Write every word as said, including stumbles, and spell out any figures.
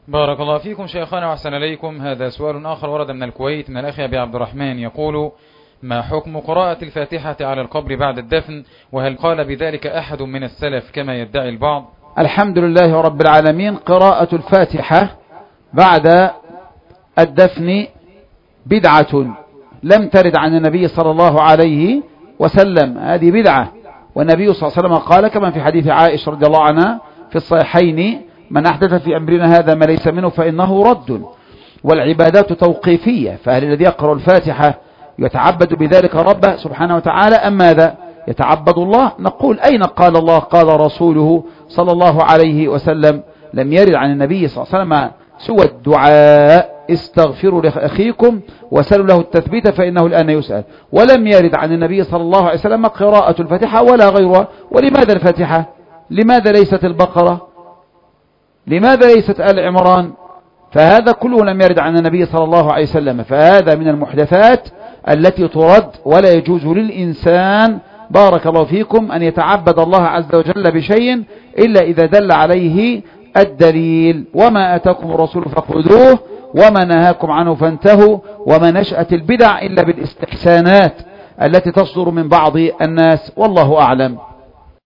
بارك الله فيكم شيخنا وأحسن إليكم. هذا سؤال آخر ورد من الكويت من الأخ أبي عبد الرحمن، يقول: ما حكم قراءة الفاتحة على القبر بعد الدفن؟ وهل قال بذلك أحد من السلف كما يدعي البعض؟ الحمد لله رب العالمين. قراءة الفاتحة بعد الدفن بدعة لم ترد عن النبي صلى الله عليه وسلم، هذه بدعة. والنبي صلى الله عليه وسلم قال كما في حديث عائشة رضي الله عنها في الصحيحين: من أحدث في أمرنا هذا ما ليس منه فإنه رد. والعبادات توقيفية، فهل الذي يقرأ الفاتحة يتعبد بذلك ربه سبحانه وتعالى أم ماذا؟ يتعبد الله. نقول: أين قال الله قال رسوله صلى الله عليه وسلم؟ لم يرد عن النبي صلى الله عليه وسلم سوى الدعاء: استغفروا لأخيكم وسلوا له التثبيت فإنه الآن يسأل. ولم يرد عن النبي صلى الله عليه وسلم قراءة الفاتحة ولا غيرها. ولماذا الفاتحة؟ لماذا ليست البقرة؟ لماذا ليست آل عمران؟ فهذا كله لم يرد عن النبي صلى الله عليه وسلم، فهذا من المحدثات التي ترد. ولا يجوز للإنسان بارك الله فيكم أن يتعبد الله عز وجل بشيء إلا إذا دل عليه الدليل. وما أتاكم الرسول فخذوه وما نهاكم عنه فانتهوا. وما نشأت البدع إلا بالاستحسانات التي تصدر من بعض الناس، والله أعلم.